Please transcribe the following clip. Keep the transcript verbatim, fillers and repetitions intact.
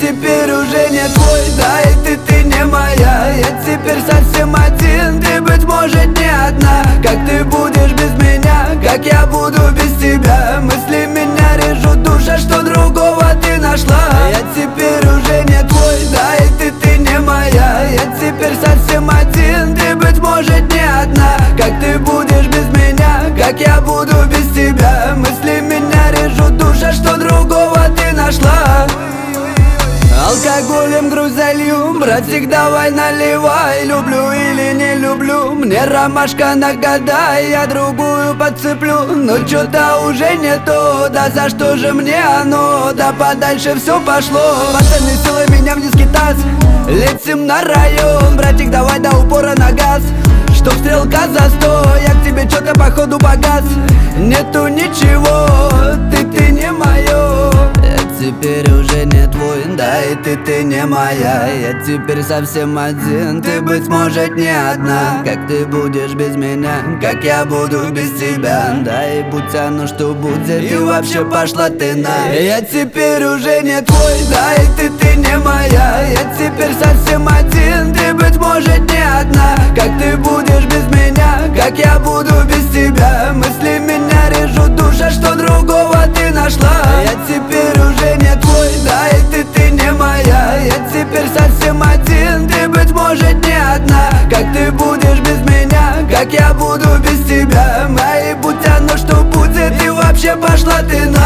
теперь уже не твой, да и ты, ты не моя. Я теперь совсем один, ты, быть может, не одна. Как ты будешь без меня, как я буду без тебя? Мысли меня режут, душа, что другого ты нашла. Я теперь уже не твой, да и ты, ты не моя. Я теперь совсем один, ты, быть может, не одна. Как ты будешь без меня, как я буду без тебя? Мысли меня режут, душа, что другого ты нашла. Алкоголем грудь залью, братик, давай наливай. Люблю или не люблю, мне ромашка нагадай. Я другую подцеплю, но чё-то уже не то. Да за что же мне оно, да подальше все пошло. Пацаны, силой меня вниз кидать, летим на район. Братик, давай до упора на газ, чтоб стрелка за сто. Я к тебе чё-то походу погас, нету ничего, ты, ты не моё. Я теперь уже не твой, да и ты, ты не моя. Я теперь совсем один, ты, быть может, не одна. Как ты будешь без меня, как я буду без тебя? Да и будь оно что будет, и вообще пошла ты на. Я теперь уже не твой, да и ты, ты не моя. Я теперь совсем один, ты, быть может, не одна. Как ты будешь без меня, как я буду без тебя? Мысли меня режут, душа, что другого ты нашла. Я теперь уже не твой, да и ты, ты не моя. Я теперь совсем один, ты, быть может, не одна. Как ты будешь без меня, как я буду без тебя? Мои будь оно что будет, и вообще пошла ты на.